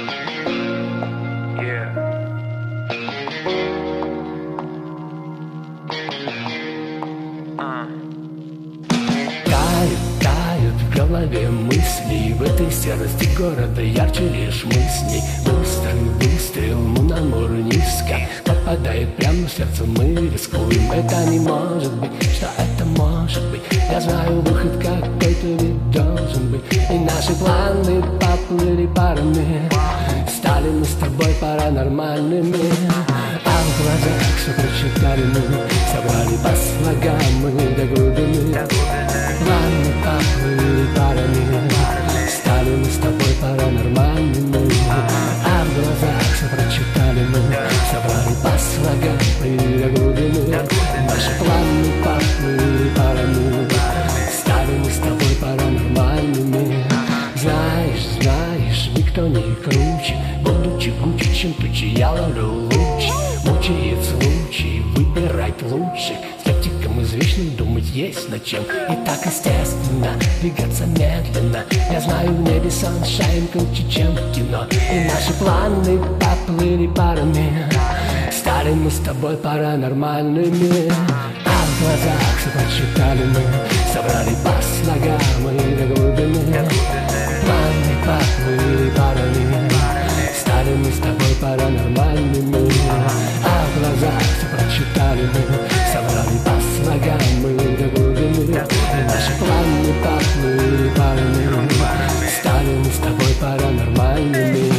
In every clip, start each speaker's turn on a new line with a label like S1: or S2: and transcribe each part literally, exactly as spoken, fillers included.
S1: В голове мысли, в этой серости города ярче лишь мы с ней. Быстрый выстрел, ну на море низко, попадает прямо в сердце, мы рискуем. Это не может быть, что это может быть. Я знаю, выход какой-то ведь должен быть. И наши планы поплыли парами, стали мы с тобой паранормальными. А в глазах все прочитали мы, собрали по слогам мы до глубины. Планы поплыли парами, стали мы с тобой паранормальными. А в глазах все прочитали мы, собрали по слогам мы до глубины. Наши планы поплыли парами, стали мы с тобой паранормальными. Знаешь, знаешь, никто не круче, будучи гуче, чем тучи, я ловлю луч. Мучает случай выбирать лучше, скептикам извечно думать есть над чем. И так естественно двигаться медленно. Я знаю, в небе саншайн круче, чем в кино. И наши планы поплыли парами, стали мы с тобой паранормальными. А в глазах все прочитали мы, собрали по слогам и до глубины. Планы поплыли парами, стали мы с тобой паранормальными. А в глазах все прочитали мы, собрали по слогам и до глубины. Наши планы поплыли парами, стали мы с тобой паранормальными.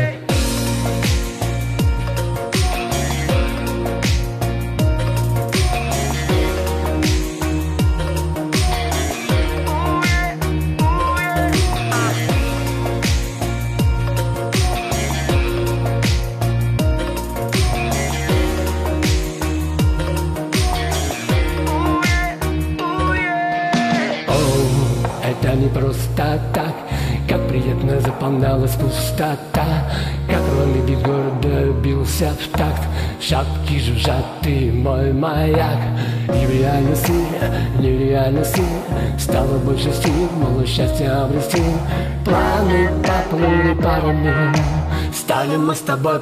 S1: Это не просто так, как приятно заполнялась пустота, как ровный бит города бился в такт. Шапки жужжат, ты мой маяк. Нереальности, нереальности, стало больше сил, мало счастья обрести. Планы поплыли парами, стали мы с тобой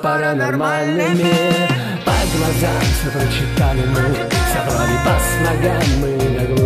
S1: паранормальными. По глазам все прочитали мы, собрали по слогам мы до глубины.